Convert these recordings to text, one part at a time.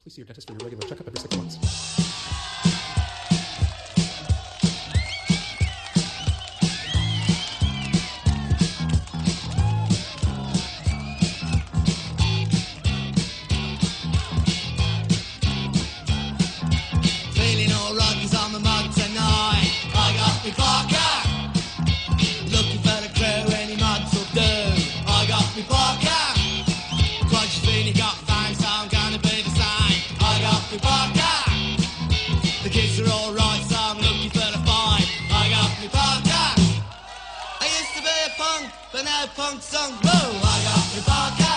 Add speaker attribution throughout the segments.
Speaker 1: Please see your dentist for your regular checkup every 6 months.
Speaker 2: Feeling all right 'cause I'm a mug tonight. I got me Parker. Looking for the crew, any mugs will do. I got me Parker. Quite you feel you got fame, so I'm gonna be the same. I got me Parker. The kids are all right, so I'm looking for the fight. I got me Parker. I used to be a punk, but now punk's sung. Whoa, I got me Parker.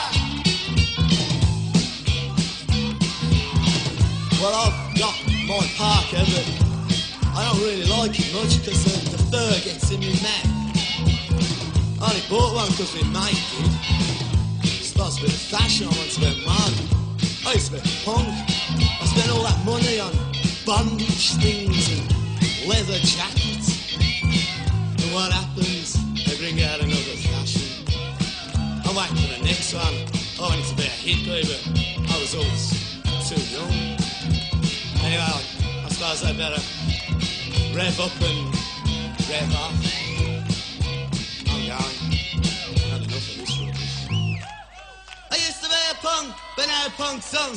Speaker 2: Well, I've got my Parker, but I don't really like it much because the fur gets in my mouth. I only bought one because my mate did. It's supposed to be the fashion, I want to be a man. I used to be a punk. I spent all that money on bondage things and leather jackets. And what happens? They bring out another fashion. I'm waiting for the next one. I wanted to be a hippie, but I was always too young. Anyway, I suppose I better rev up and rev off. I'm going. Had enough of this rubbish. I used to be a punk, but now punk's sung.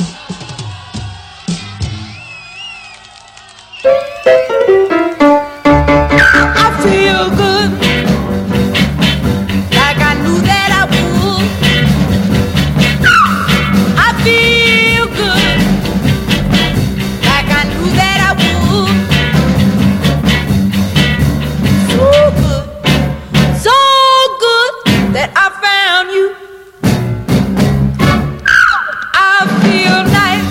Speaker 3: I feel good, like I knew that I would. I feel good, like I knew that I would. So good that I found you. I feel nice,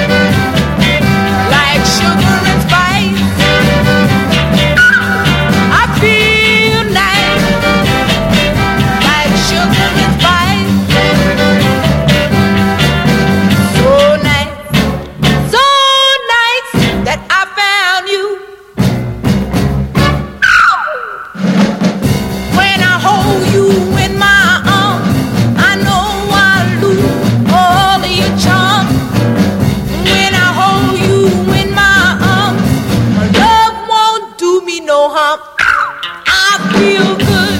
Speaker 3: like sugar and spice. I feel nice, like sugar and spice. So nice that I found you. When I hold you in my arms, I know I lose all of your charm. When I hold you in my arms, my love won't do me no harm. I feel good,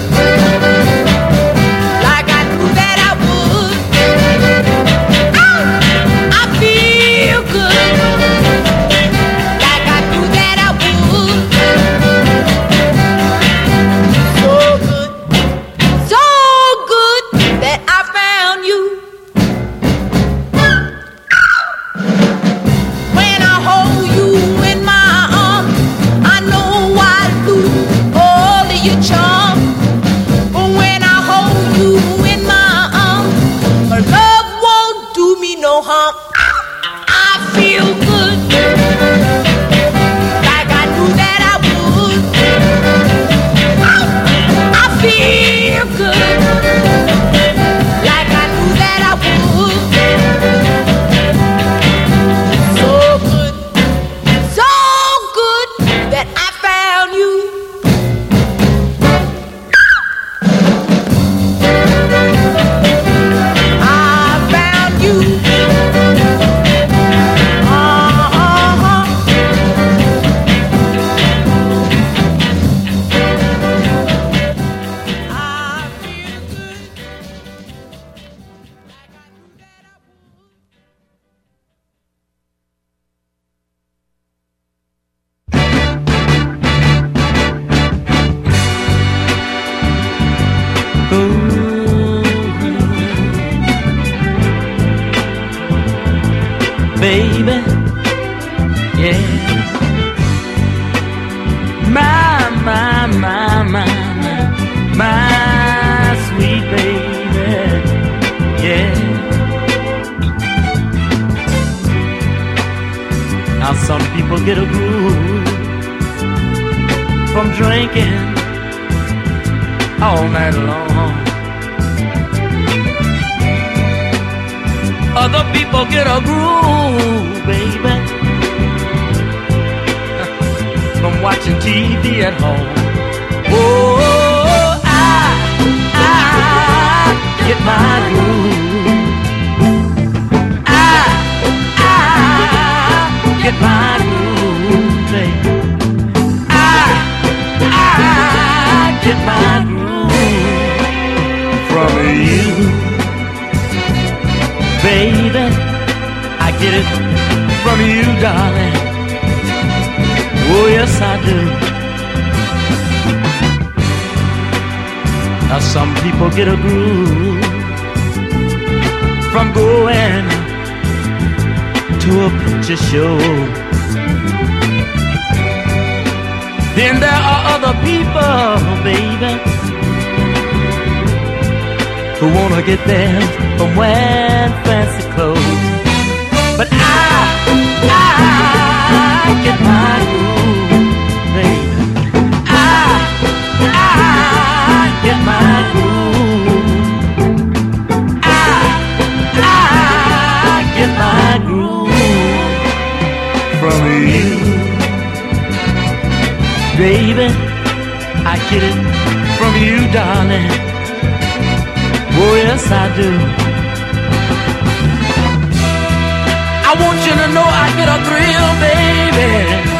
Speaker 3: like I knew that I would. I feel good, like I knew that I would. So good that I found you. When I hold you in my arms, I know I lose all of your charm. But when I hold you in my arms, my love won't do me no harm. I feel good, like I knew that I would. I feel good, like I knew that I would. So good that I found you. I found you.
Speaker 4: Baby, yeah. My sweet baby, yeah. Now some people get a groove from drinking all night long. Other people get a groove, baby, from watching TV at home. Oh, I get my groove. I get it from you, darling. Oh, yes, I do. Now, some people get a groove from going to a picture show. Then there are other people, baby, who wanna get there from wearing fancy clothes. But I get my groove, baby. I get my groove. I get my groove from you, baby. I get it from you, darling. Oh, yes, I do. I want you to know I get a thrill, baby.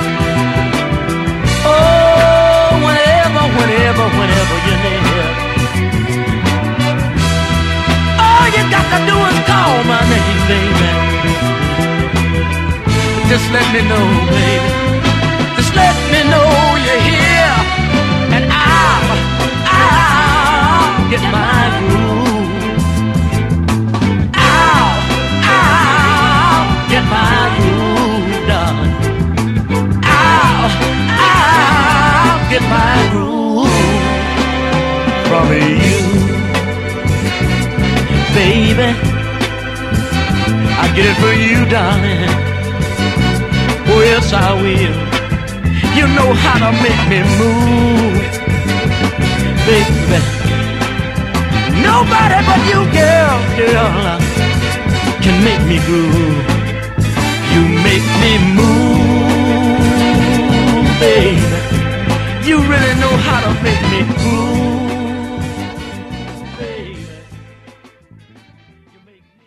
Speaker 4: Oh, whenever you're near. All you got to do is call my name, baby. Just let me know, baby. Just let me know you're here, and I'll get my groove. I'll get my groove done. I'll get my groove from you, baby. I get it for you, darling. Oh, yes, I will. You know how to make me move, baby. Nobody but you, girl, can make me groove. You make me move, baby. You really know how to make me groove, baby. You make me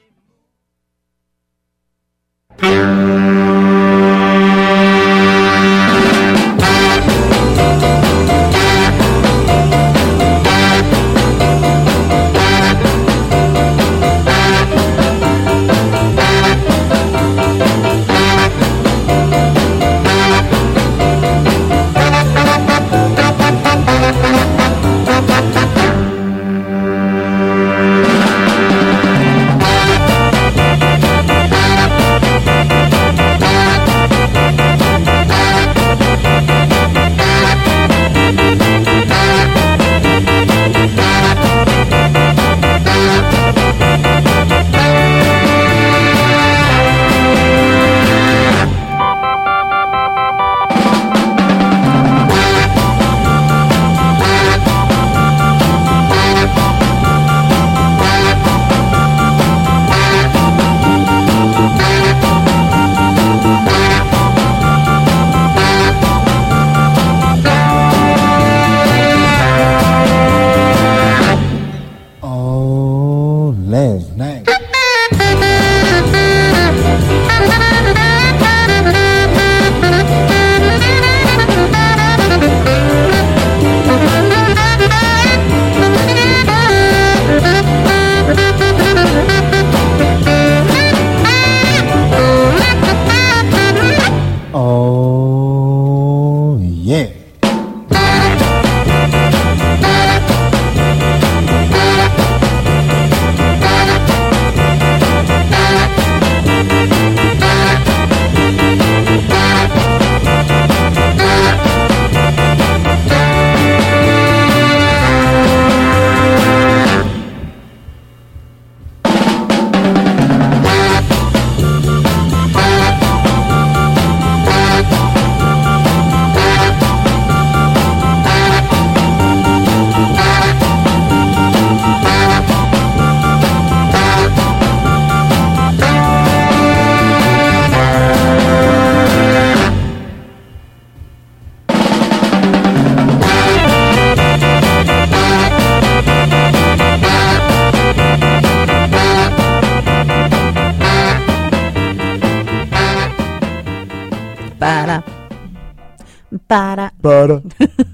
Speaker 5: Butter.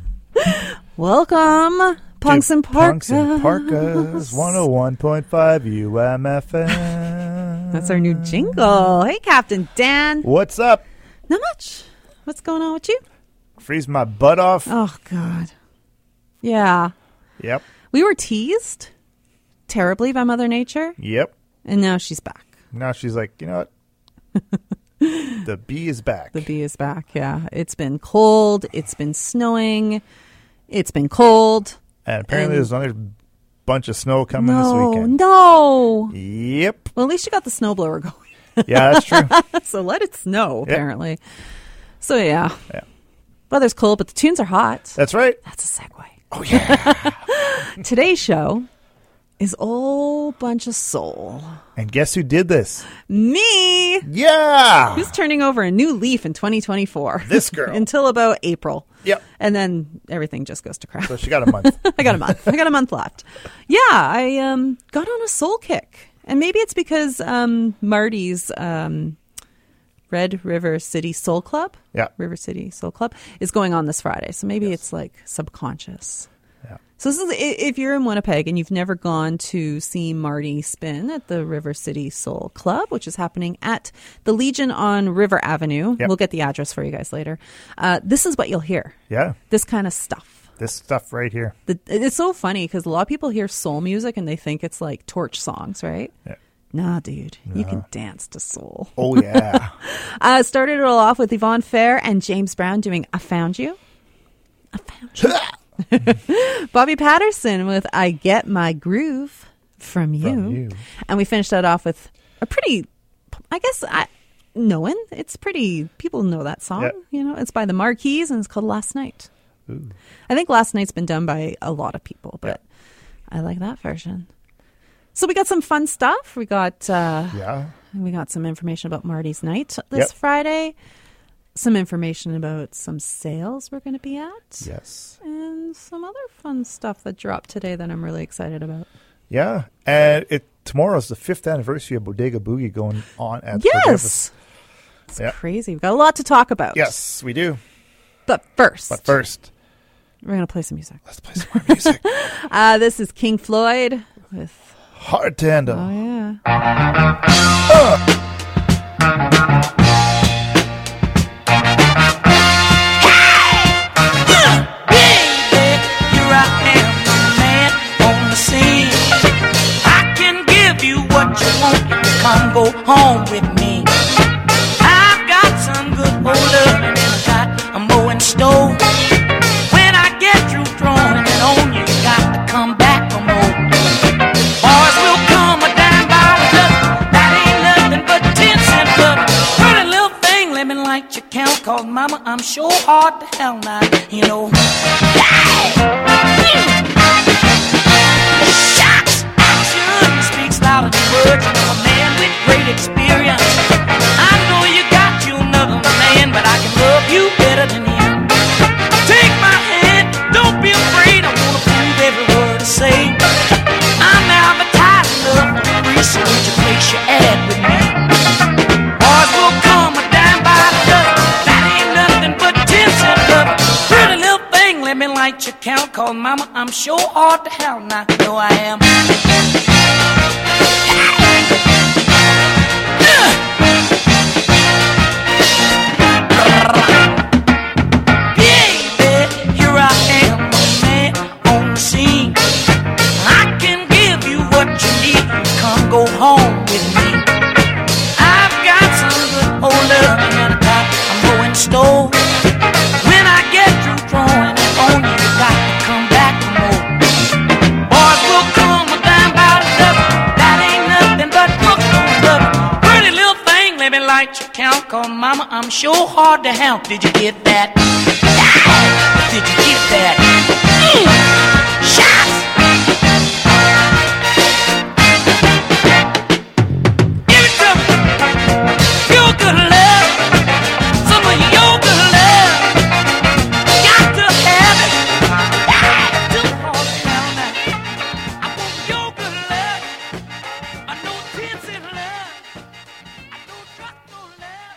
Speaker 6: Welcome, Punks and Parkas.
Speaker 5: Punks and Parkas, 101.5 UMFM. That's our new jingle. Hey, Captain Dan.
Speaker 6: What's up?
Speaker 5: Not much. What's going on with you?
Speaker 6: Freeze my butt off.
Speaker 5: Oh, God. Yeah.
Speaker 6: Yep.
Speaker 5: We were teased terribly by Mother Nature,
Speaker 6: Yep.
Speaker 5: and now she's back.
Speaker 6: Now she's like, you know what? The bee is back.
Speaker 5: The bee is back, yeah. It's been cold. It's been snowing. It's been cold.
Speaker 6: And apparently there's another bunch of snow coming this weekend.
Speaker 5: No.
Speaker 6: Yep.
Speaker 5: Well, at least you got the snowblower going.
Speaker 6: Yeah, that's true.
Speaker 5: So let it snow,
Speaker 6: Yep.
Speaker 5: apparently. So, yeah.
Speaker 6: Yeah.
Speaker 5: Weather's cold, but the tunes are hot.
Speaker 6: That's right.
Speaker 5: That's a segue.
Speaker 6: Oh, yeah.
Speaker 5: Today's show is all bunch of soul.
Speaker 6: And guess who did this?
Speaker 5: Me!
Speaker 6: Yeah.
Speaker 5: Who's turning over a new leaf in 2024?
Speaker 6: This girl.
Speaker 5: Until about April.
Speaker 6: Yep.
Speaker 5: And then everything just goes to crap.
Speaker 6: So she got a month.
Speaker 5: I got a month. I got a month left. Yeah, I got on a soul kick. And maybe it's because Marty's Red River City Soul Club,
Speaker 6: Yeah.
Speaker 5: River City Soul Club, is going on this Friday. So maybe it's like subconscious.
Speaker 6: Yeah.
Speaker 5: So this is if you're in Winnipeg and you've never gone to see Marty spin at the River City Soul Club, which is happening at the Legion on River Avenue.
Speaker 6: Yep.
Speaker 5: We'll get the address for you guys later. This is what you'll hear.
Speaker 6: Yeah.
Speaker 5: This kind of stuff.
Speaker 6: This stuff right here.
Speaker 5: It's so funny because a lot of people hear soul music and they think it's like torch songs, right?
Speaker 6: Yeah.
Speaker 5: Nah, dude. You can dance to soul.
Speaker 6: Oh, yeah.
Speaker 5: Started it all off with Yvonne Fair and James Brown doing I Found You. I Found You. Bobby Patterson with I Get My Groove From You.
Speaker 6: From You.
Speaker 5: And we finished that off with a pretty, I guess, knowing. It's pretty, people know that song.
Speaker 6: Yeah.
Speaker 5: You know, it's by the Marquis and it's called Last Night.
Speaker 6: Ooh.
Speaker 5: I think Last Night's been done by a lot of people, but I like that version. So we got some fun stuff. We got we got some information about Marty's Night this Friday. Some information about some sales we're going to be at.
Speaker 6: Yes.
Speaker 5: And some other fun stuff that dropped today that I'm really excited about.
Speaker 6: Yeah. And tomorrow's the 5th anniversary of Bodega Boogie going on at
Speaker 5: Yes. It's crazy. We've got a lot to talk about.
Speaker 6: Yes, we do.
Speaker 5: But first,
Speaker 6: we're
Speaker 5: going to play some music.
Speaker 6: Let's play some more music.
Speaker 5: This is King Floyd with
Speaker 6: Hard to Handle.
Speaker 5: Oh, yeah.
Speaker 7: Baby, here I am, man on the scene. I can give you what you want. Come go home with me. I've got some good old loving and I got a mowing stove. When I get through throwing it on you, got to come back for more. Boys will come a dime by the dozen. That ain't nothing but 10-cent love. Pretty little thing, let me light your count. Cause mama, I'm sure hard to hell now, you know. Shots, action speaks louder than words. You know, a man with great experience. I know you got you another man, but I can love you better than him. Take my hand, don't be afraid. I wanna prove every word I say. I'm advertising love for free, so would you place your ad with me? Boys will come a dime by the dozen. That ain't nothing but 10-cent love. Pretty little thing, let me light your count. Cause mama, I'm sure hard to hell now. You know I am. Baby, here I am, man on the scene. I can give you what you need. Come go home with me. I've got some good old love and I got a mowing stove. When I get through throwing it on you, you got to come back for more. Boys will come a dime by the dozen. That ain't nothing but books on love. Pretty little thing, let me light your count. Cause mama, I'm sure hard to help. Did you get that? Did you get that? Shots! Give it to me. Your good love. Some of your good love. Got to have it. Too hard to hell now. I want your good love. I know 10-cent love. I don't trust no love.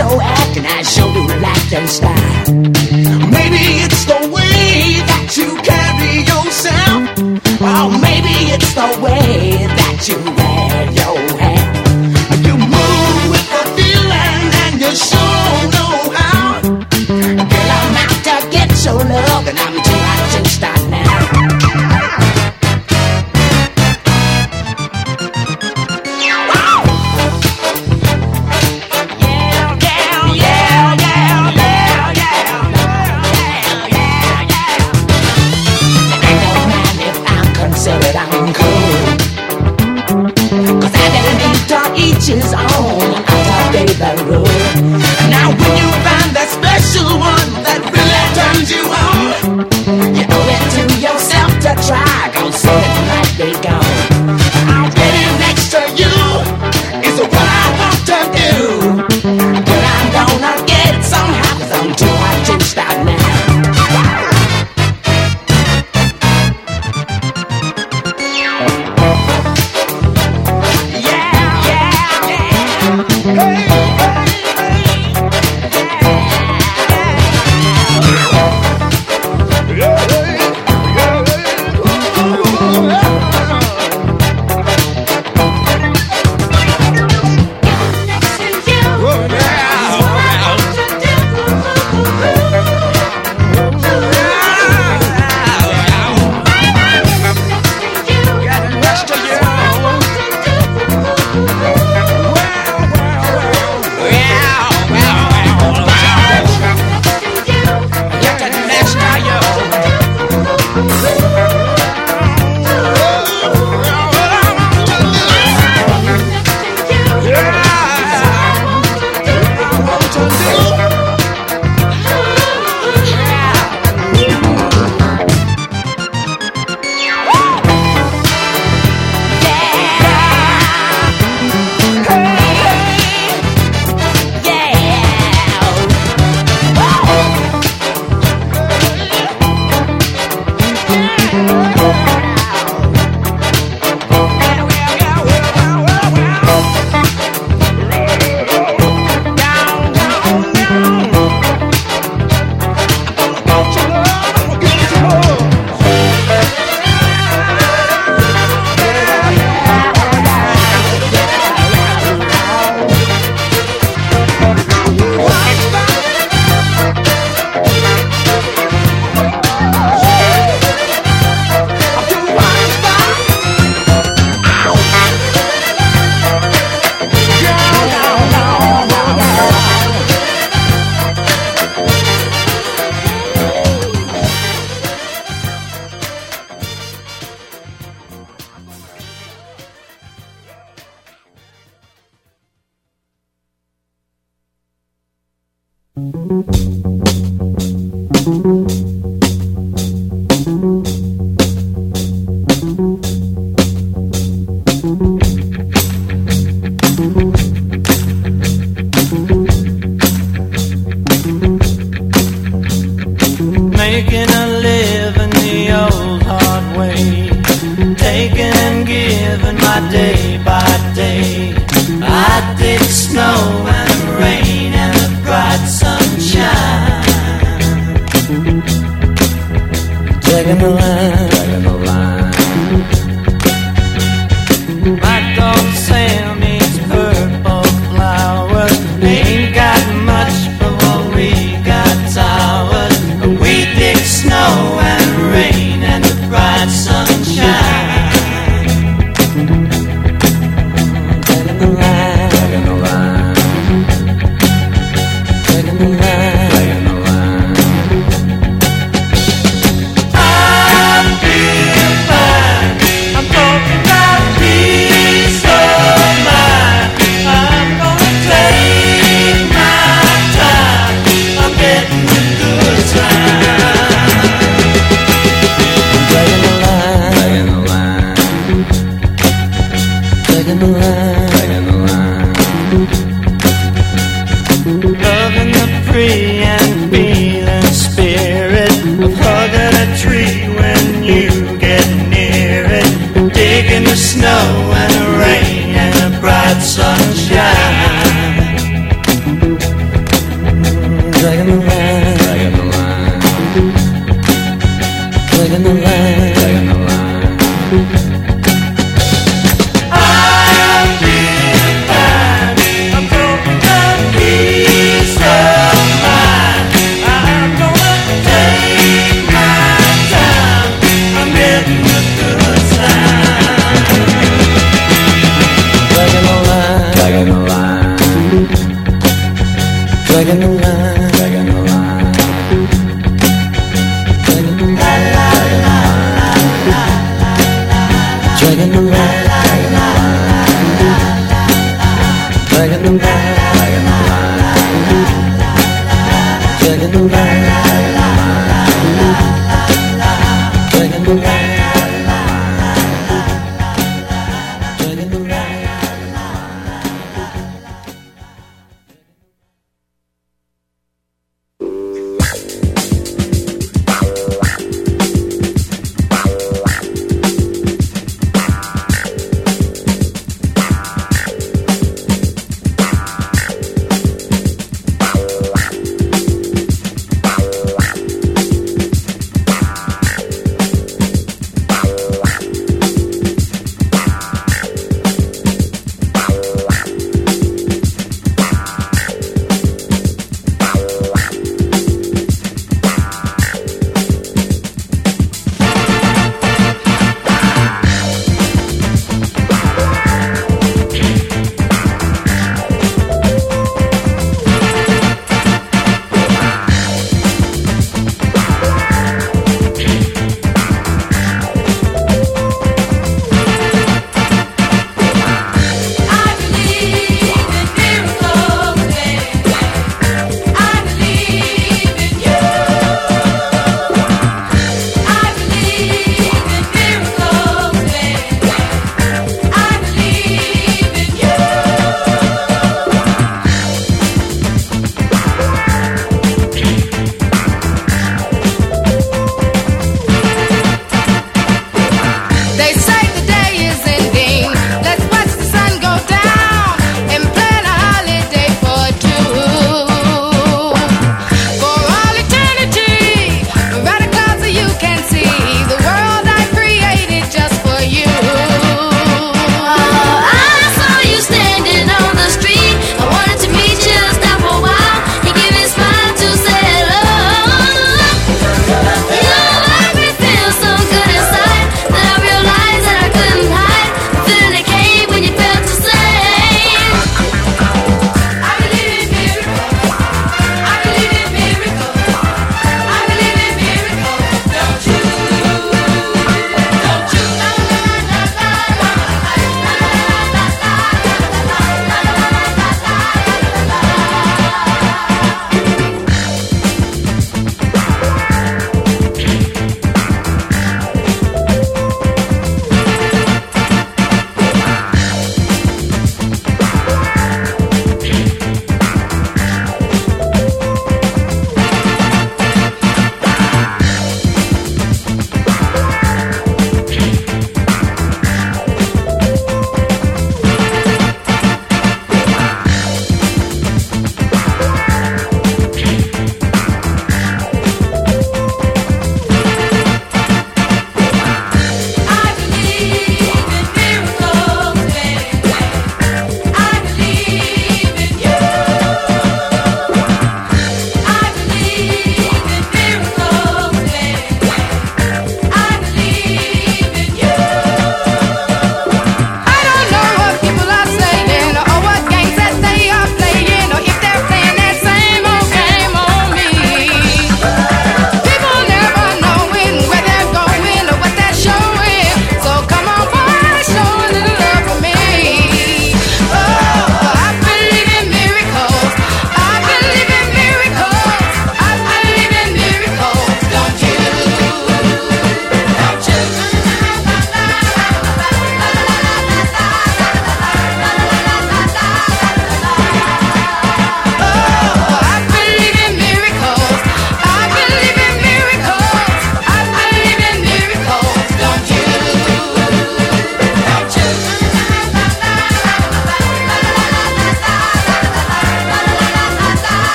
Speaker 7: your act, and I sure do like your style. Maybe it's the way that you carry yourself, or maybe it's the way that you wear your hair. You move with the feeling and you sure know how. Girl, I'm out to get your love, and I'm too hot to stop now. Each own, I'll take the road. Now when you find that special one that really turns you on, you owe it to yourself to try, 'cause soon it might be gone. I'll get it next to you is what I want to do, but I'm gonna get it somehow, 'cause I'm too hot to stop now.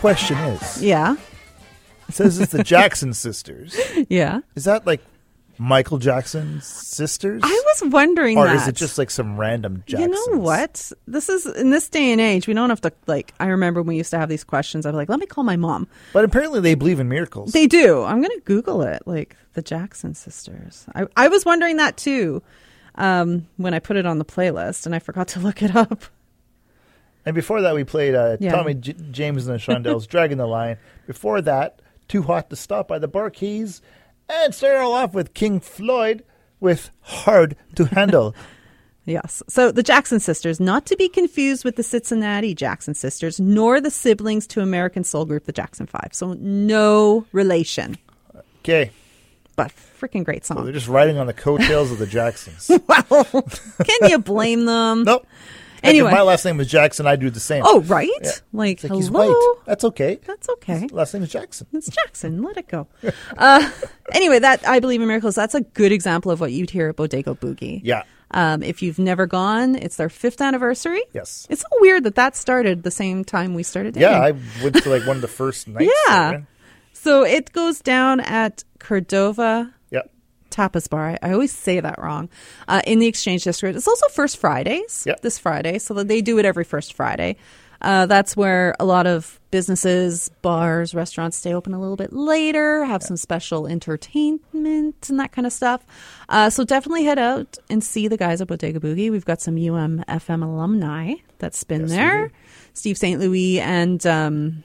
Speaker 6: question is,
Speaker 5: Yeah.
Speaker 6: it says it's the Jackson sisters.
Speaker 5: Yeah.
Speaker 6: Is that like Michael Jackson's sisters?
Speaker 5: I was wondering
Speaker 6: or
Speaker 5: that.
Speaker 6: is it just like some random Jacksons?
Speaker 5: You know what? This is, in this day and age, we don't have to, like, I remember when we used to have these questions. I'd be like, let me call my mom.
Speaker 6: But apparently they believe in miracles.
Speaker 5: They do. I'm going to Google it, like the Jackson sisters. I was wondering that too when I put it on the playlist, and I forgot to look it up.
Speaker 6: And before that, we played Tommy James and the Shondells, Dragging the Line. Before that, Too Hot to Stop by the Bar Keys. And start all off with King Floyd with Hard to Handle.
Speaker 5: Yes. So the Jackson sisters, not to be confused with the Cincinnati Jackson sisters, nor the siblings to American soul group, the Jackson 5. So no relation.
Speaker 6: Okay.
Speaker 5: But freaking great song.
Speaker 6: So they're just riding on the coattails of the Jacksons.
Speaker 5: Wow. Can you blame them?
Speaker 6: Nope.
Speaker 5: Anyway.
Speaker 6: If my last name was Jackson, I'd do the same.
Speaker 5: Oh, right?
Speaker 6: Yeah.
Speaker 5: Like,
Speaker 6: It's
Speaker 5: hello?
Speaker 6: he's white. That's okay.
Speaker 5: That's okay.
Speaker 6: His last name is Jackson.
Speaker 5: It's Jackson. Let it go. Anyway, that I Believe in Miracles, that's a good example of what you'd hear at Bodega Boogie.
Speaker 6: Yeah.
Speaker 5: If you've never gone, it's their 5th anniversary.
Speaker 6: Yes.
Speaker 5: It's so weird that started the same time we started dating.
Speaker 6: Yeah, I went to like one of the first nights.
Speaker 5: Yeah.
Speaker 6: There.
Speaker 5: So it goes down at Cordova
Speaker 6: Yep.
Speaker 5: Tapas Bar. I always say that wrong. In the Exchange District. It's also First Fridays this Friday. So that they do it every First Friday. That's where a lot of businesses, bars, restaurants stay open a little bit later, have some special entertainment and that kind of stuff. So definitely head out and see the guys at Bodega Boogie. We've got some UM-FM alumni that's been there. Steve St. Louis and the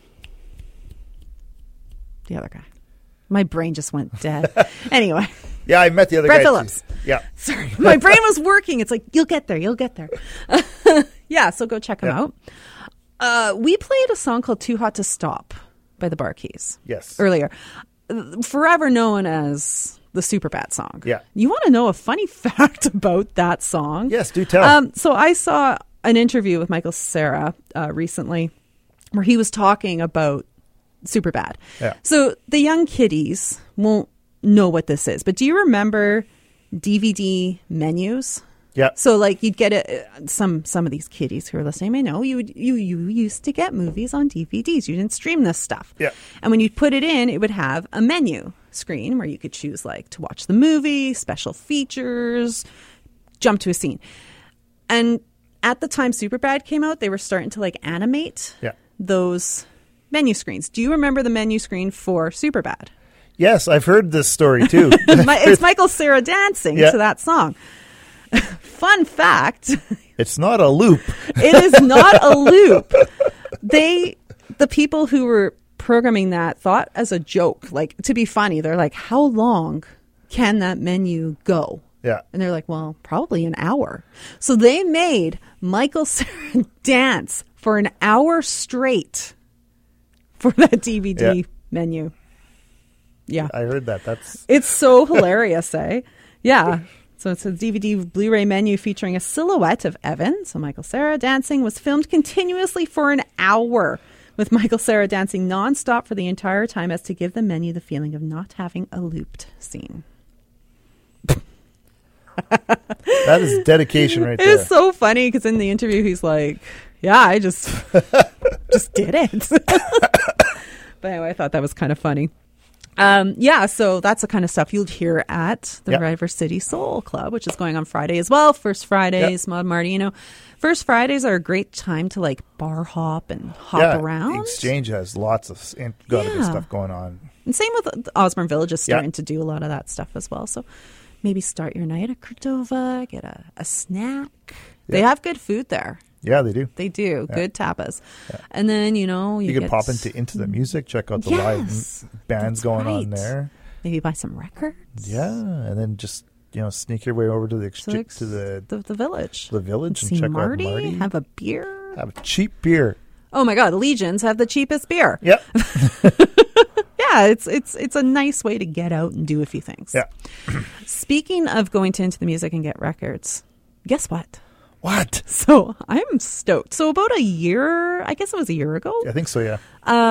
Speaker 5: other guy. My brain just went dead. Anyway.
Speaker 6: Yeah, I met the other
Speaker 5: Brett
Speaker 6: guy.
Speaker 5: Phillips.
Speaker 6: Too. Yeah.
Speaker 5: Sorry. My brain was working. It's like, you'll get there. You'll get there. Yeah, so go check them out. We played a song called Too Hot to Stop by the Bar Keys.
Speaker 6: Yes.
Speaker 5: Earlier. Forever known as the Superbad song.
Speaker 6: Yeah.
Speaker 5: You want to know a funny fact about that song?
Speaker 6: Yes, do tell.
Speaker 5: So I saw an interview with Michael Cera recently where he was talking about Superbad.
Speaker 6: Yeah.
Speaker 5: So the young kiddies won't know what this is, but do you remember DVD menus?
Speaker 6: Yeah.
Speaker 5: So like you'd get it. Some of these kiddies who are listening may know you used to get movies on DVDs. You didn't stream this stuff.
Speaker 6: Yeah.
Speaker 5: And when you put it in, it would have a menu screen where you could choose like to watch the movie, special features, jump to a scene. And at the time Superbad came out, they were starting to like animate those menu screens. Do you remember the menu screen for Superbad?
Speaker 6: Yes, I've heard this story too.
Speaker 5: It's Michael Cera dancing to that song. Fun fact.
Speaker 6: It's not a loop.
Speaker 5: It is not a loop. The people who were programming that thought as a joke, like to be funny. They're like, how long can that menu go?
Speaker 6: Yeah.
Speaker 5: And they're like, well, probably an hour. So they made Michael Cera dance for an hour straight for that DVD menu. Yeah.
Speaker 6: I heard that.
Speaker 5: It's so hilarious, eh? Yeah. So it's a DVD Blu-ray menu featuring a silhouette of Evan, so Michael Cera dancing, was filmed continuously for an hour, with Michael Cera dancing nonstop for the entire time as to give the menu the feeling of not having a looped scene.
Speaker 6: That is dedication right there.
Speaker 5: It's so funny because in the interview he's like, yeah, I just did it. But anyway, I thought that was kind of funny. So that's the kind of stuff you'd hear at the River City Soul Club, which is going on Friday as well. First Fridays, Mod Marty, First Fridays are a great time to like bar hop and hop around.
Speaker 6: Exchange has lots of good stuff going on.
Speaker 5: And same with Osborne Village is starting to do a lot of that stuff as well. So maybe start your night at Cordova, get a snack. Yeah. They have good food there.
Speaker 6: Yeah, they do.
Speaker 5: They do. Yeah. Good tapas. Yeah. And then, you
Speaker 6: can pop into the music, check out the live bands going on there.
Speaker 5: Maybe buy some records.
Speaker 6: Yeah, and then just, sneak your way over to the
Speaker 5: village.
Speaker 6: The village and
Speaker 5: see
Speaker 6: check
Speaker 5: Marty,
Speaker 6: out Marty.
Speaker 5: Have a beer.
Speaker 6: Have a cheap beer.
Speaker 5: Oh my God, Legions have the cheapest beer.
Speaker 6: Yep.
Speaker 5: Yeah, it's a nice way to get out and do a few things.
Speaker 6: Yeah.
Speaker 5: Speaking of going Into the Music and get records, guess what?
Speaker 6: What?
Speaker 5: So I'm stoked. So about a year, I guess it was a year ago.
Speaker 6: I think so, yeah.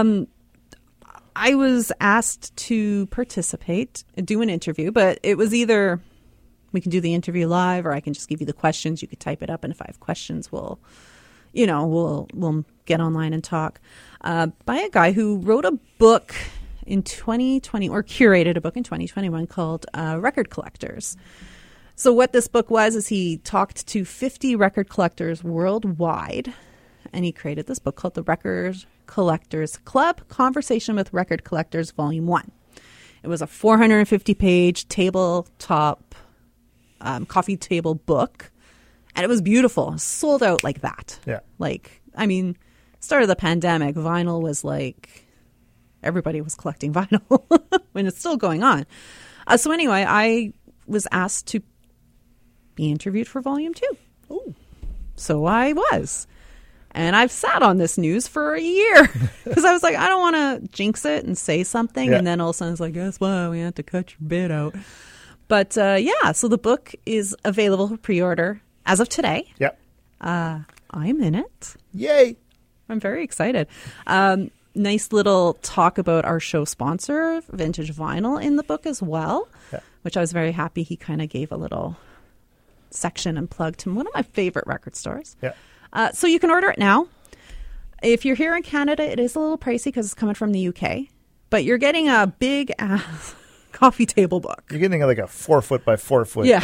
Speaker 5: I was asked to participate, do an interview, but it was either we can do the interview live or I can just give you the questions. You could type it up, and if I have questions, we'll we'll get online and talk, by a guy who wrote a book in 2020 or curated a book in 2021 called Record Collectors. So what this book was is he talked to 50 record collectors worldwide, and he created this book called The Record Collectors Club, Conversation with Record Collectors, Volume 1. It was a 450-page tabletop coffee table book, and it was beautiful. Sold out like that.
Speaker 6: Yeah.
Speaker 5: Start of the pandemic, vinyl was like, everybody was collecting vinyl when it's still going on. So anyway, I was asked to be interviewed for Volume 2.
Speaker 6: Ooh.
Speaker 5: So I was. And I've sat on this news for a year because I was like, I don't want to jinx it and say something.
Speaker 6: Yeah.
Speaker 5: And then all of a sudden it's like, guess what? We have to cut your bid out. But so the book is available for pre-order as of today.
Speaker 6: Yep.
Speaker 5: I'm in it.
Speaker 6: Yay.
Speaker 5: I'm very excited. Nice little talk about our show sponsor, Vintage Vinyl, in the book as well, which I was very happy he kind of gave a little section and plug to one of my favorite record stores.
Speaker 6: Yeah.
Speaker 5: So you can order it now. If you're here in Canada, it is a little pricey because it's coming from the UK, but you're getting a big ass coffee table book. You're
Speaker 6: getting like a 4 foot by 4 foot.
Speaker 5: Yeah.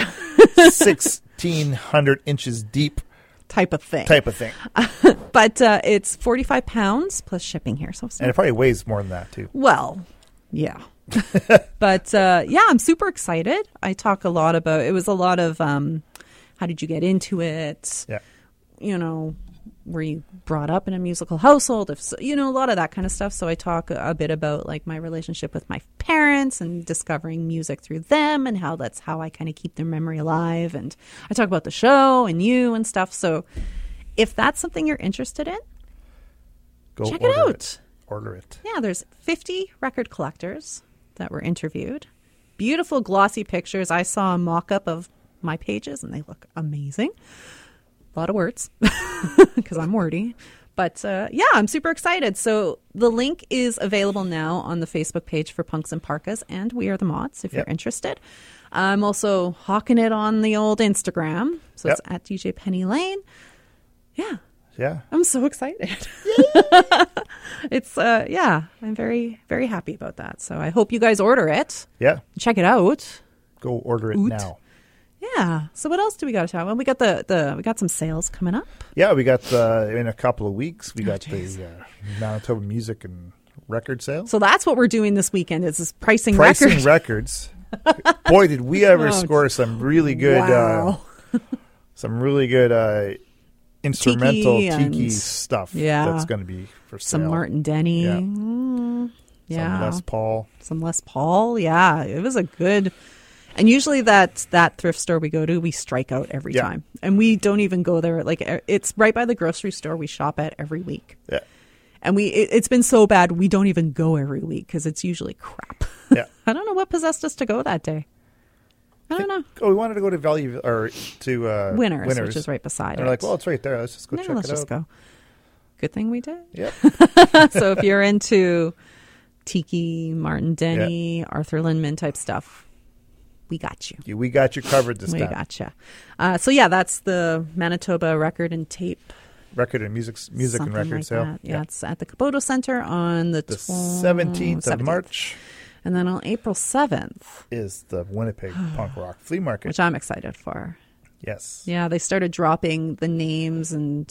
Speaker 6: 1,600 inches deep.
Speaker 5: Type of thing. But it's 45 pounds plus shipping here.
Speaker 6: And it probably weighs more than that too.
Speaker 5: Well, yeah. But I'm super excited. I talk a lot about, it was a lot of how did you get into it?
Speaker 6: Yeah.
Speaker 5: Were you brought up in a musical household? If so, a lot of that kind of stuff. So I talk a bit about like my relationship with my parents and discovering music through them and how that's how I kind of keep their memory alive. And I talk about the show and you and stuff. So if that's something you're interested in,
Speaker 6: go
Speaker 5: check it out.
Speaker 6: Order it.
Speaker 5: Yeah, there's 50 record collectors that were interviewed. Beautiful glossy pictures. I saw a mock-up of my pages and they look amazing. A lot of words because I'm wordy. But I'm super excited. So the link is available now on the Facebook page for Punks and Parkas and We Are the Mods if you're interested. I'm also hawking it on the old Instagram. So it's at DJ Penny Lane. Yeah.
Speaker 6: Yeah.
Speaker 5: I'm so excited. It's, I'm very, very happy about that. So I hope you guys order it.
Speaker 6: Yeah.
Speaker 5: Check it out.
Speaker 6: Go order it now.
Speaker 5: Yeah. So what else do we got to talk about? We got we got some sales coming up.
Speaker 6: Yeah, we got in a couple of weeks we got the Manitoba Music and Record Sale.
Speaker 5: So that's what we're doing this weekend. Is this pricing
Speaker 6: records. Boy, did we ever score some really good, instrumental tiki stuff.
Speaker 5: Yeah,
Speaker 6: that's going to be for sale.
Speaker 5: Some Martin Denny.
Speaker 6: Yeah.
Speaker 5: Some Les Paul. Yeah, it was a good. And usually that thrift store we go to, we strike out every time. And we don't even go there. Like, it's right by the grocery store we shop at every week.
Speaker 6: Yeah.
Speaker 5: And it's been so bad, we don't even go every week because it's usually crap.
Speaker 6: Yeah.
Speaker 5: I don't know what possessed us to go that day. I don't know.
Speaker 6: Oh, we wanted to go to
Speaker 5: Winners, which is right beside it.
Speaker 6: They're like, well, it's right there. Let's just go check it out.
Speaker 5: Let's just go. Good thing we did.
Speaker 6: Yep.
Speaker 5: So if you're into tiki, Martin Denny, Arthur Lindman type stuff, we got you.
Speaker 6: We got you covered this time.
Speaker 5: We got you. That's the Manitoba Record and Tape.
Speaker 6: Music and Record
Speaker 5: like
Speaker 6: Sale.
Speaker 5: That. Yeah, it's at the Caboto Center on the
Speaker 6: 17th of March.
Speaker 5: And then on April 7th
Speaker 6: is the Winnipeg Punk Rock Flea Market.
Speaker 5: Which I'm excited for.
Speaker 6: Yes.
Speaker 5: Yeah, they started dropping the names and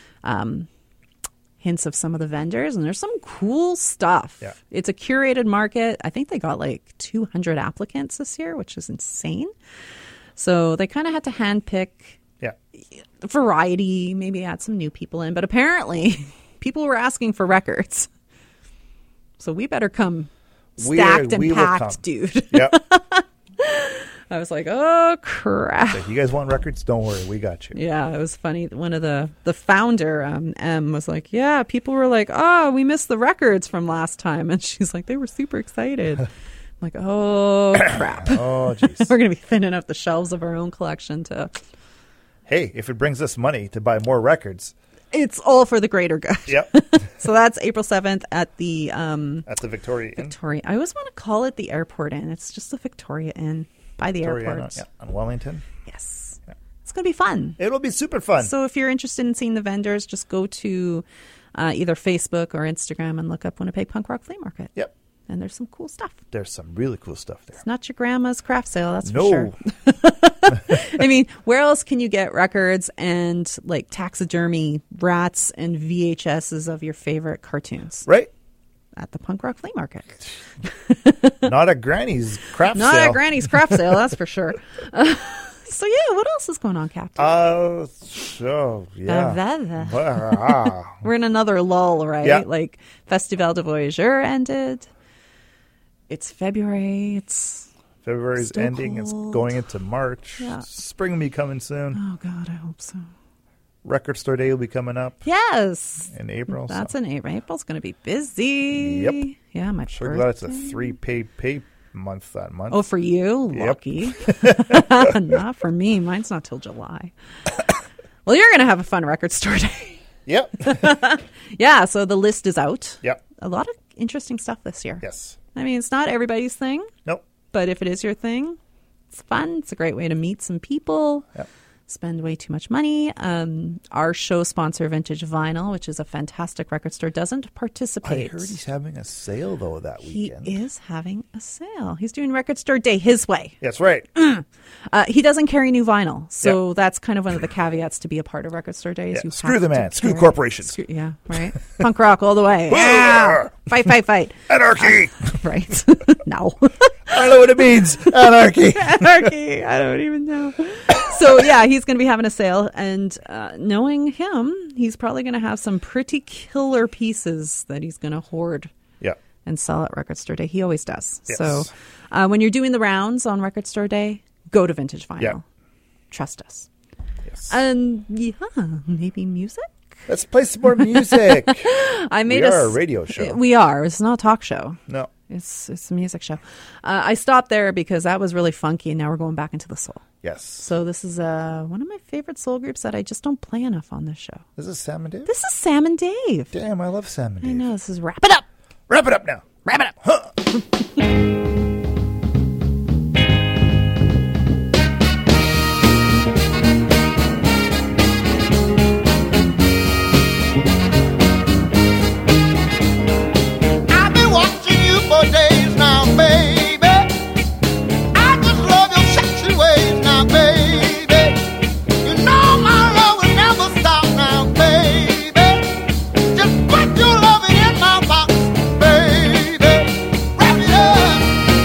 Speaker 5: hints of some of the vendors, and there's some cool stuff.
Speaker 6: Yeah.
Speaker 5: It's a curated market. I think they got like 200 applicants this year, which is insane. So they kind of had to handpick variety, maybe add some new people in. But apparently, people were asking for records. So we better come stacked and packed, dude.
Speaker 6: Yep.
Speaker 5: I was like, oh, crap.
Speaker 6: If you guys want records, don't worry. We got you.
Speaker 5: Yeah, it was funny. One of the founder, M, was like, yeah, people were like, oh, we missed the records from last time. And she's like, they were super excited. I'm like, oh, crap.
Speaker 6: Oh, jeez.
Speaker 5: We're going to be thinning out the shelves of our own collection to...
Speaker 6: Hey, if it brings us money to buy more records...
Speaker 5: It's all for the greater good.
Speaker 6: Yep.
Speaker 5: So that's April 7th at the...
Speaker 6: at the Victoria Inn.
Speaker 5: I always want to call it the Airport Inn. It's just the Victoria Inn. By the airport.
Speaker 6: On Wellington?
Speaker 5: Yes. Yeah. It's going to be fun.
Speaker 6: It'll be super fun.
Speaker 5: So if you're interested in seeing the vendors, just go to either Facebook or Instagram and look up Winnipeg Punk Rock Flea Market.
Speaker 6: Yep.
Speaker 5: And there's some cool stuff.
Speaker 6: There's some really cool stuff there.
Speaker 5: It's not your grandma's craft sale, that's
Speaker 6: no.
Speaker 5: for sure. I mean, where else can you get records and like taxidermy rats and VHSs of your favorite cartoons?
Speaker 6: Right.
Speaker 5: At the Punk Rock Flea Market.
Speaker 6: Not at Granny's craft sale.
Speaker 5: Not at Granny's craft sale, that's for sure. So yeah, what else is going on, Captain?
Speaker 6: Yeah.
Speaker 5: We're in another lull, right?
Speaker 6: Yeah.
Speaker 5: Like Festival de Voyageurs ended. It's February.
Speaker 6: February's
Speaker 5: still
Speaker 6: ending.
Speaker 5: cold.
Speaker 6: It's going into March.
Speaker 5: Yeah.
Speaker 6: Spring will be coming soon.
Speaker 5: Oh God, I hope so.
Speaker 6: Record Store Day will be coming up.
Speaker 5: Yes.
Speaker 6: In April.
Speaker 5: That's in April. April's going to be busy.
Speaker 6: Yep.
Speaker 5: Yeah, my
Speaker 6: Sure
Speaker 5: birthday.
Speaker 6: glad it's a 3 pay month that month.
Speaker 5: Oh, for you?
Speaker 6: Yep.
Speaker 5: Lucky. Not for me. Mine's not till July. Well, you're going to have a fun Record Store Day.
Speaker 6: Yep.
Speaker 5: Yeah, so the list is out.
Speaker 6: Yep.
Speaker 5: A lot of interesting stuff this year.
Speaker 6: Yes.
Speaker 5: I mean, it's not everybody's thing.
Speaker 6: Nope.
Speaker 5: But if it is your thing, it's fun. It's a great way to meet some people.
Speaker 6: Yep.
Speaker 5: Spend way too much money. Our show sponsor, Vintage Vinyl, which is a fantastic record store, doesn't participate.
Speaker 6: I heard he's having a sale, though, that weekend.
Speaker 5: He is having a sale. He's doing Record Store Day his way.
Speaker 6: That's right.
Speaker 5: He doesn't carry new vinyl. So that's kind of one of the caveats to be a part of Record Store Day.
Speaker 6: Yeah.
Speaker 5: You
Speaker 6: Screw
Speaker 5: have
Speaker 6: the
Speaker 5: to
Speaker 6: man. Screw
Speaker 5: carry-
Speaker 6: corporations.
Speaker 5: Yeah, right. Punk rock all the way. Yeah. Fight.
Speaker 6: Anarchy.
Speaker 5: Right. No.
Speaker 6: I don't know what it means. Anarchy.
Speaker 5: Anarchy. I don't even know. So, yeah, he's going to be having a sale. And knowing him, he's probably going to have some pretty killer pieces that he's going to hoard
Speaker 6: Yeah.
Speaker 5: and sell at Record Store Day. He always does.
Speaker 6: Yes.
Speaker 5: So when you're doing the rounds on Record Store Day, go to Vintage Vinyl.
Speaker 6: Yeah.
Speaker 5: Trust us.
Speaker 6: Yes.
Speaker 5: And yeah, maybe music?
Speaker 6: Let's play some more music.
Speaker 5: I made
Speaker 6: We are a radio show.
Speaker 5: We are. It's not a talk show.
Speaker 6: No.
Speaker 5: It's a music show. I stopped there because that was really funky, and now we're going back into the soul.
Speaker 6: Yes.
Speaker 5: So this is one of my favorite soul groups that I just don't play enough on this show.
Speaker 6: This is Sam and Dave?
Speaker 5: This is Sam and Dave.
Speaker 6: Damn, I love Sam and Dave.
Speaker 5: I know. This is Wrap It Up.
Speaker 6: Wrap it up now.
Speaker 5: Wrap it up.
Speaker 6: Huh.
Speaker 2: I've been watching you for days now, baby. I just love your sexy ways now, baby. You know my love will never stop now, baby. Just put your loving in my box, baby. Wrap it up.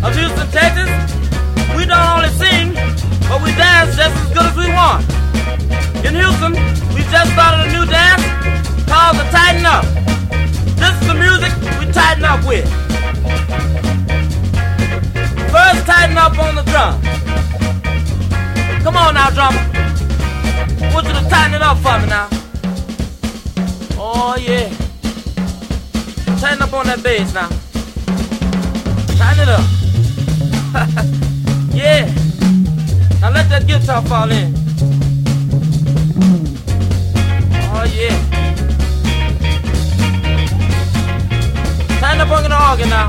Speaker 8: of Houston, Texas. We don't only sing, but we dance just as good as we want. In Houston, we just started a new dance called the Tighten Up. This is the music we tighten up with. First, tighten up on the drum. Come on now, drummer. I want you to tighten it up for me now. Oh, yeah. Tighten up on that bass now. Tighten it up. Yeah. Now let that guitar fall in. Oh, yeah. Tighten up on the organ now.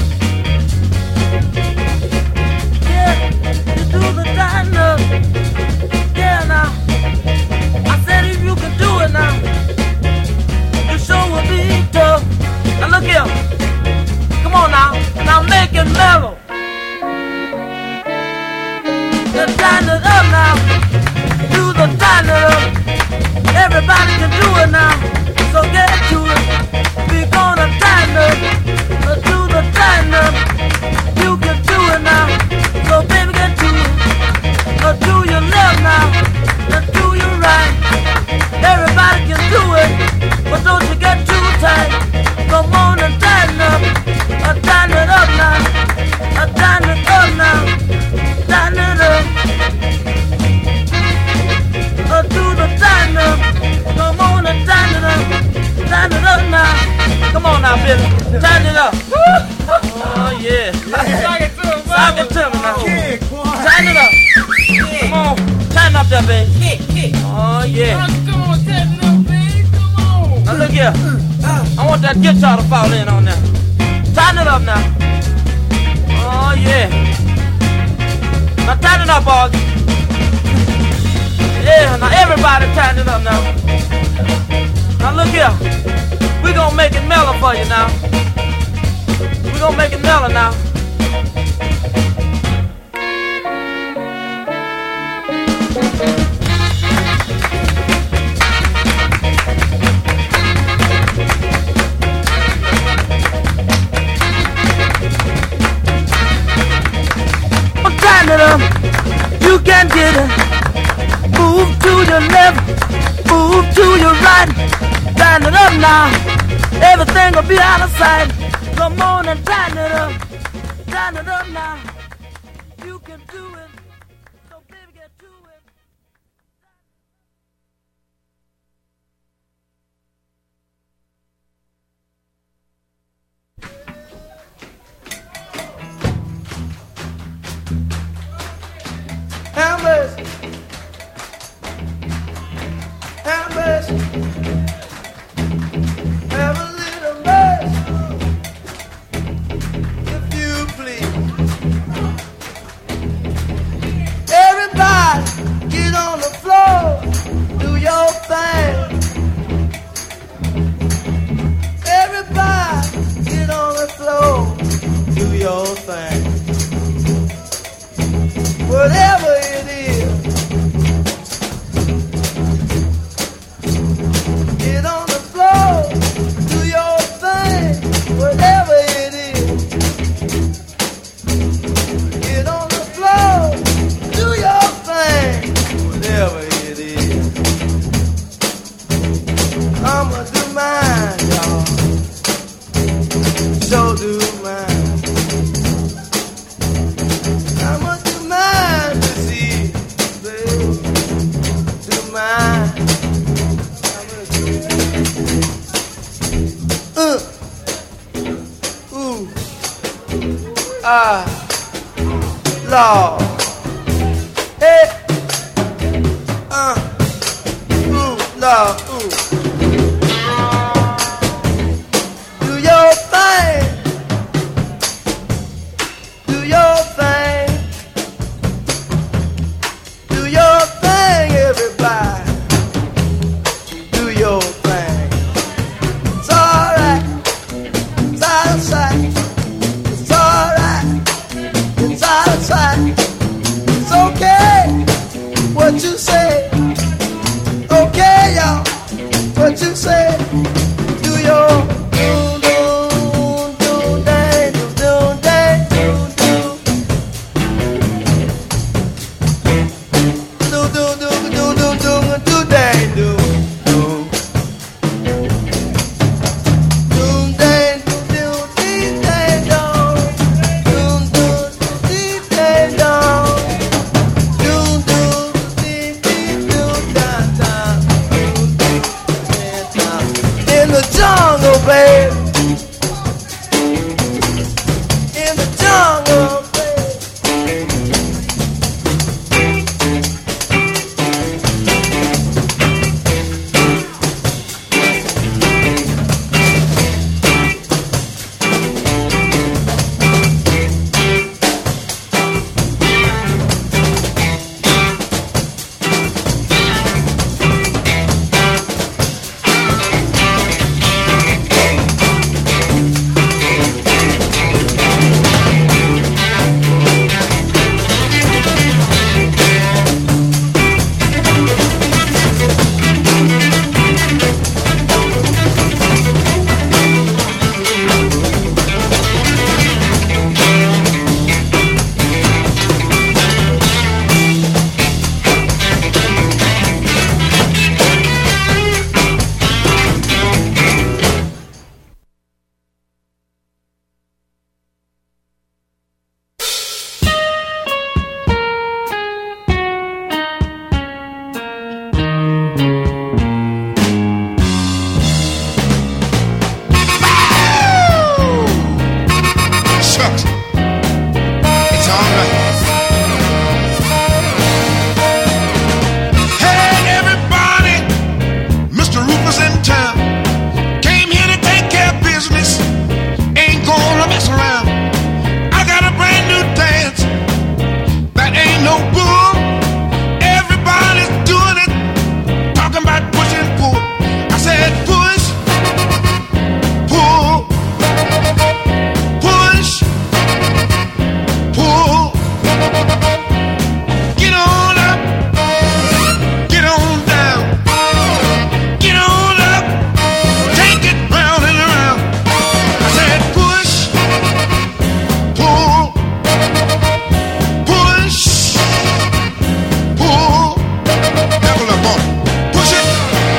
Speaker 8: Yeah, you do the tighten up. Yeah, now. I said if you can do it now, you sure will be tough. Now look here. Come on now. Now make it mellow. Just tighten it up now. Do the tighten it up. Everybody can do it now. So get to it. We gonna tighten up. Do the tighten up. You can do it now. So baby get to it. Do your left now. Do your right. Everybody can do it. But don't you get too tight. Come on and tighten up. Tighten it up now. Tighten it up now. Tighten it up. Do the tighten up. Come on and tighten it up. Tighten it up now. Come on now, Billy. Tighten it up. Oh, yeah. Sock it to me now. Tighten it up. Come on. Tighten up that, baby. Oh, yeah. Come on, tighten up, baby. Come on. Now, look here. I want that guitar to fall in on there. Tighten it up now. Oh, yeah. Now, tighten it up, boys. Yeah, now everybody tighten it up now. Now look here. We gonna make it mellow for you now. We gonna make it mellow now. Tighten it up. You can get it. Move to your left, move to your right. Tighten it up now. Everything will be out of sight. Come on and tighten it up. Tighten it up now. You can do it. So baby, get to it.
Speaker 9: Have mercy. Have mercy. Have a little mercy, if you please. Everybody, get on the floor, do your thing. Everybody, get on the floor, do your thing. Whatever it is. Get on the floor, do your thing, whatever it is. Get on the floor, do your thing, whatever it is. I'ma do mine, y'all. So do mine. I'ma do mine this evening, baby. Do mine. Ooh, Lord, hey, ooh, Lord, ooh. Do your thing, do your thing, do your thing, everybody, do your thing. It's alright. It's out of sight. It's alright. It's out of sight. It's okay. What you say? Okay, y'all.
Speaker 10: shucks. It's all right. Hey, everybody, Mr. Rufus in town. Came here to take care of business. Ain't gonna mess around. I got a brand new dance. That ain't no bull. Everybody's doing it. Talking about push and pull. I said push, pull, push, pull. Get on up, get on down, get on up, take it round and around. I said push, pull, push, pull. Double up on it. Push it,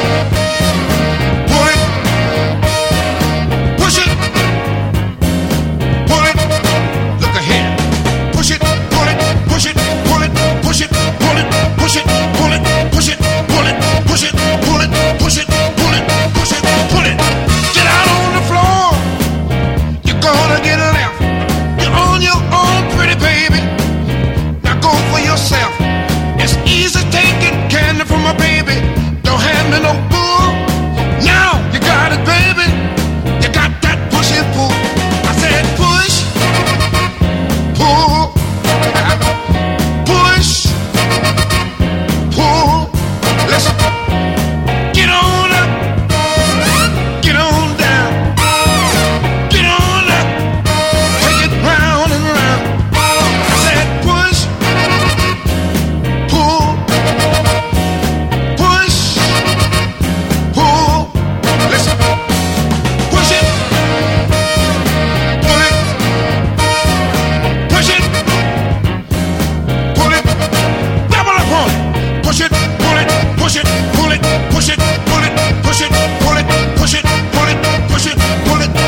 Speaker 10: pull it, push it, pull it. Look ahead. Push it, pull it, push it, pull it, push it, pull it, push it, pull it, push it, pull it, push it, pull it, push it, pull it, push it, pull it. Get out on the floor. You're gonna get left. You're on your own, pretty baby. Now go for yourself. It's easy taking candy from a baby. Don't hand me no bull. Now you got it, baby. You got that push and pull. I said push, pull, push, pull. Listen, get on up, get on down, get on up, take it round and round. I said push, pull, push, pull. Listen, push it, pull it, push it, pull it, double up on it. Push it, pull it, push it, pull it, push it, pull it, push it, pull it, push it, pull it, push it, pull it.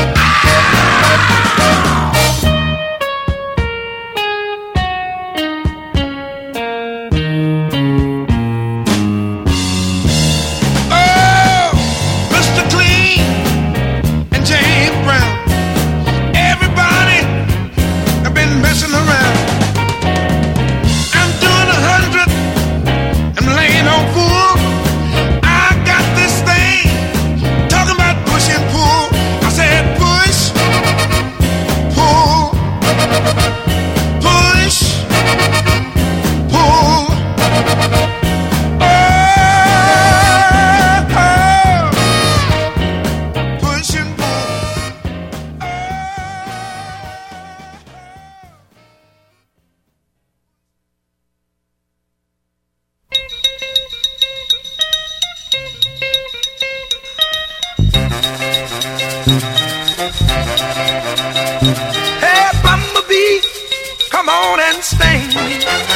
Speaker 10: Oh, Mr. Clean and James Brown. Everybody have been messing around. I'm doing 100. I'm laying on full. I got this thing talking about push and pull. I said push, pull, push, pull. Oh, push and pull.
Speaker 7: Hey, bumblebee, come on and sting me.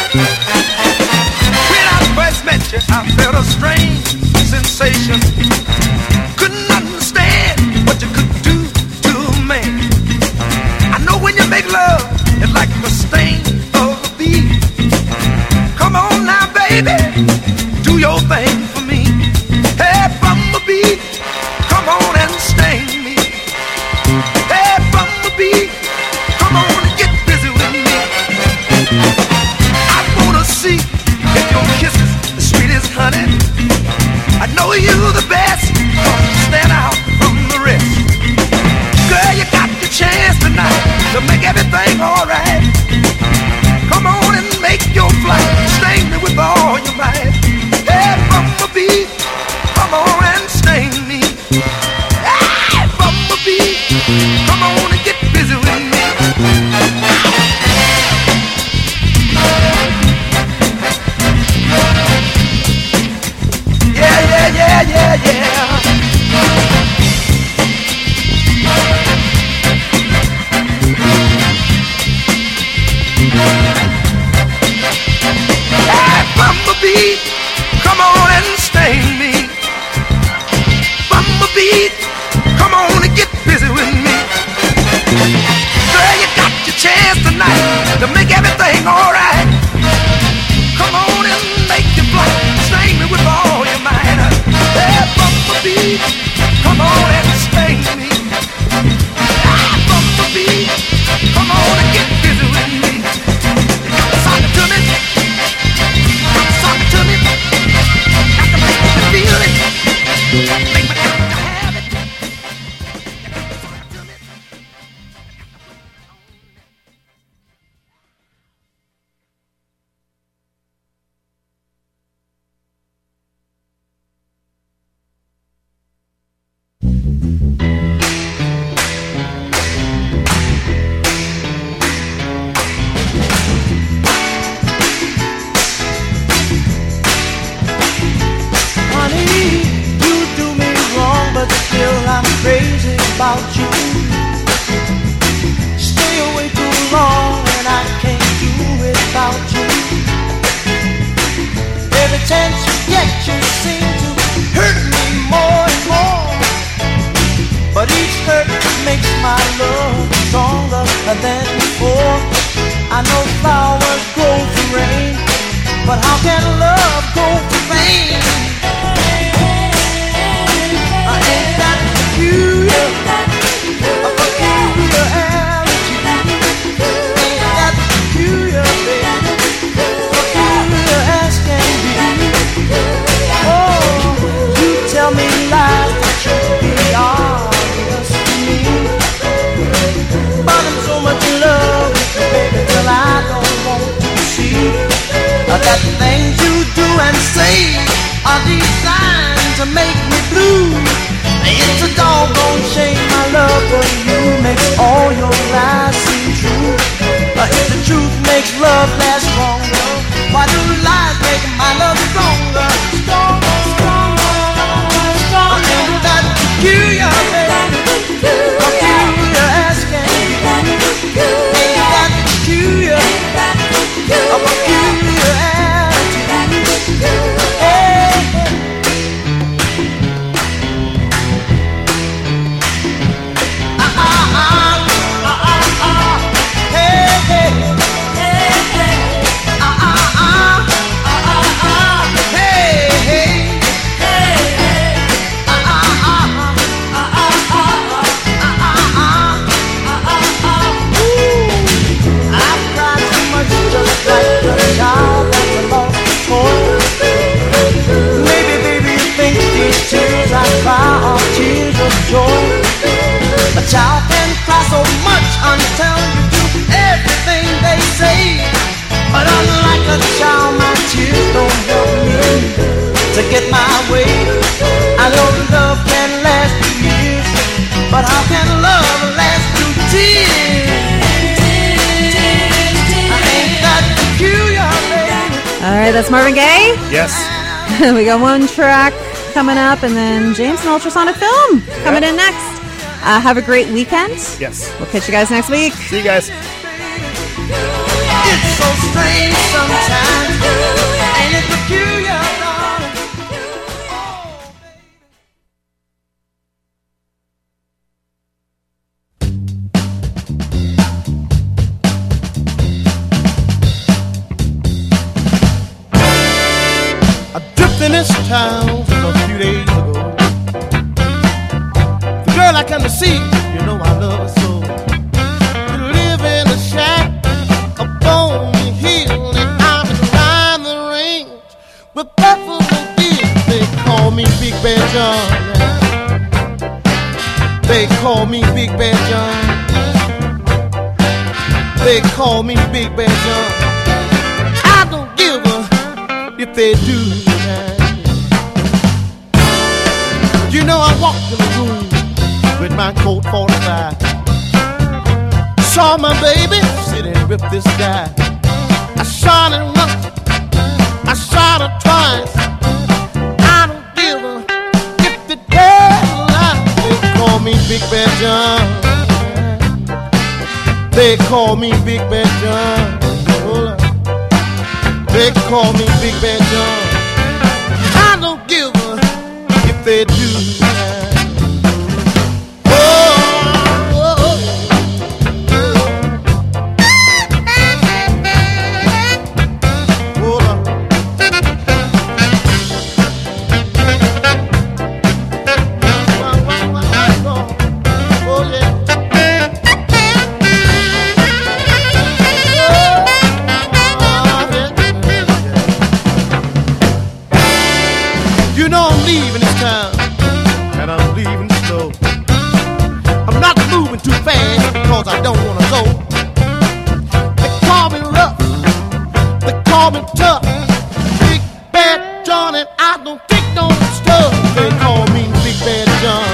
Speaker 7: When I first met you, I felt a strange sensation. Couldn't understand what you could do to a man. I know when you make love, it's like the sting of a bee. Come on now, baby, do your thing for me. Hey, bumblebee, come on and sting me. Hey, bumblebee, come on and get busy with me. I wanna see if your kiss is as sweet as honey. I know you're the best, stand out from the rest. Girl, you got the chance tonight to make everything alright. Come on and make your flight, sting me with all your might. Hey, bumblebee, come on and sting me. Hey, bumblebee, come on and get busy with me. Yeah, yeah, yeah, yeah, yeah. Hey, bumblebee, come on and sting me. Bumblebee, come on and get busy with me. Girl, you got your chance tonight to make everything alright. Come on and make your flight, sting me with all your might. Hey, bumblebee, come on and sting me. Ah, bumblebee, come on
Speaker 8: than before. I know flowers grow for rain, but how can love grow for pain? Ain't that peculiar? A peculiarity. Ain't that peculiar, baby? Peculiar as can be. Oh, you tell me lies that should be obvious to me. But I'm so much in love with you, baby, till I don't want to see that things you do and say are designed to make me blue. It's a doggone shame my love for you makes all your lies seem true. If the truth makes love last longer, why do lies make my love stronger? Stronger, stronger, stronger. Ain't that peculiar, baby? Peculiar as can be. Ain't that peculiar? A peculiar attitude. Hey. Tears I cry are tears of joy. A child can cry so much until you do everything they say. But unlike a child, my tears don't help me to get my way. I know love can last 2 years, but how can love last through tears? Ain't that peculiar, baby?
Speaker 5: All right, that's Marvin Gaye.
Speaker 6: Yes.
Speaker 5: We got one track coming up, and then James and Ultrasonic Film coming in next. Have a great weekend.
Speaker 6: Yes.
Speaker 5: We'll catch you guys next week.
Speaker 6: See you guys.
Speaker 8: It's so strange sometimes. Ain't it peculiar, darling?
Speaker 9: I drift in this town a few days ago. The girl I come to see, you know I love her so. We live in a shack up on the hill, and I'm behind the range with Buffalo Bills. They call me Big Bad John. They call me Big Bad John. They call me Big Bad John. I don't give a if they do. You know I walked in the room with my coat 45. Saw my baby sit and rip this guy. I shot him once, I shot her twice. I don't give a if the devil lies. They call me Big Bad John. They call me Big Bad John. Hold up. They call me Big Bad John. I don't give a if they do. Because I don't wanna go. They call me rough, they call me tough, Big Bad John, and I don't take no stuff. They call me Big Bad John.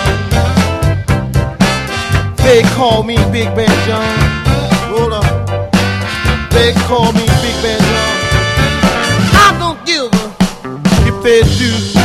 Speaker 9: They call me Big Bad John. Hold on. They call me Big Bad John. I don't give a if they do.